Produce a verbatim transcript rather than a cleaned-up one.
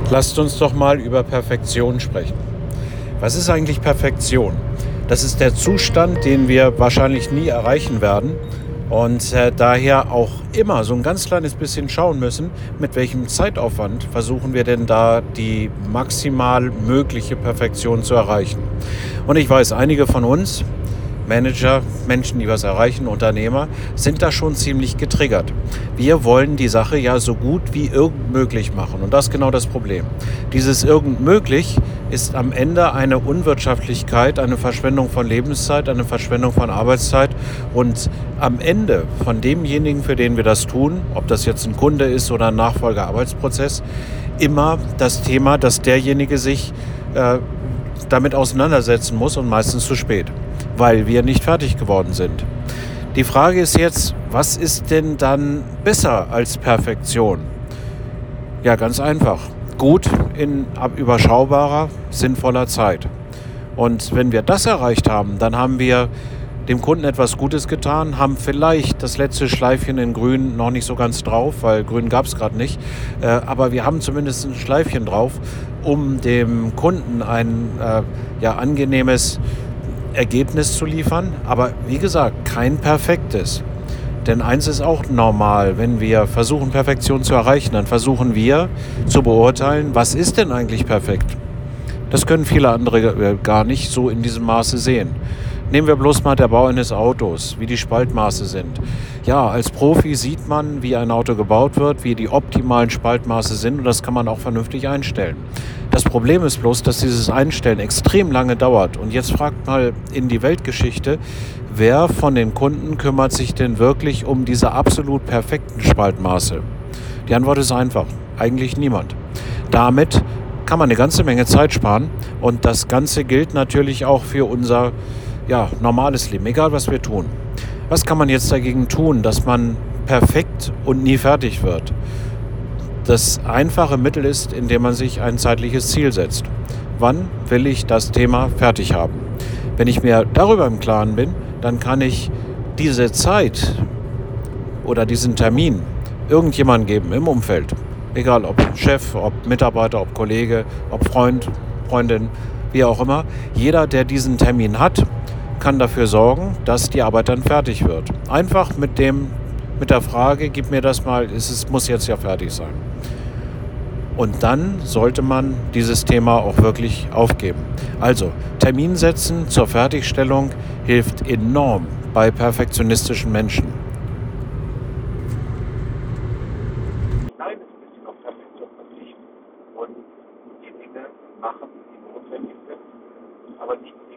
Lasst uns doch mal über Perfektion sprechen. Was ist eigentlich Perfektion? Das ist der Zustand, den wir wahrscheinlich nie erreichen werden und äh, daher auch immer so ein ganz kleines bisschen schauen müssen, mit welchem Zeitaufwand versuchen wir denn da die maximal mögliche Perfektion zu erreichen. Und ich weiß, einige von uns, Manager, Menschen, die was erreichen, Unternehmer, sind da schon ziemlich getriggert. Wir wollen die Sache ja so gut wie irgend möglich machen. Und das ist genau das Problem. Dieses irgend möglich ist am Ende eine Unwirtschaftlichkeit, eine Verschwendung von Lebenszeit, eine Verschwendung von Arbeitszeit. Und am Ende von demjenigen, für den wir das tun, ob das jetzt ein Kunde ist oder ein Nachfolgearbeitsprozess, immer das Thema, dass derjenige sich äh, damit auseinandersetzen muss und meistens zu spät, weil wir nicht fertig geworden sind. Die Frage ist jetzt, was ist denn dann besser als Perfektion? Ja, ganz einfach. Gut in überschaubarer, sinnvoller Zeit. Und wenn wir das erreicht haben, dann haben wir dem Kunden etwas Gutes getan, haben vielleicht das letzte Schleifchen in Grün noch nicht so ganz drauf, weil Grün gab es gerade nicht. Äh, aber wir haben zumindest ein Schleifchen drauf, um dem Kunden ein äh, ja, angenehmes Ergebnis zu liefern. Aber wie gesagt, kein perfektes. Denn eins ist auch normal, wenn wir versuchen, Perfektion zu erreichen, dann versuchen wir zu beurteilen, was ist denn eigentlich perfekt? Das können viele andere gar nicht so in diesem Maße sehen. Nehmen wir bloß mal der Bau eines Autos, wie die Spaltmaße sind. Ja, als Profi sieht man, wie ein Auto gebaut wird, wie die optimalen Spaltmaße sind und das kann man auch vernünftig einstellen. Das Problem ist bloß, dass dieses Einstellen extrem lange dauert. Und jetzt fragt mal in die Weltgeschichte, wer von den Kunden kümmert sich denn wirklich um diese absolut perfekten Spaltmaße? Die Antwort ist einfach, eigentlich niemand. Damit kann man eine ganze Menge Zeit sparen und das Ganze gilt natürlich auch für unser ja, normales Leben, egal was wir tun. Was kann man jetzt dagegen tun, dass man perfekt und nie fertig wird? Das einfache Mittel ist, indem man sich ein zeitliches Ziel setzt. Wann will ich das Thema fertig haben? Wenn ich mir darüber im Klaren bin, dann kann ich diese Zeit oder diesen Termin irgendjemandem geben im Umfeld. Egal ob Chef, ob Mitarbeiter, ob Kollege, ob Freund, Freundin, wie auch immer. Jeder, der diesen Termin hat, kann dafür sorgen, dass die Arbeit dann fertig wird. Einfach mit dem, mit der Frage, gib mir das mal, es ist, muss jetzt ja fertig sein. Und dann sollte man dieses Thema auch wirklich aufgeben. Also, Termin setzen zur Fertigstellung hilft enorm bei perfektionistischen Menschen. Kleines bisschen auf Perfektion verzichten und die Dinge machen, die notwendig sind, aber nicht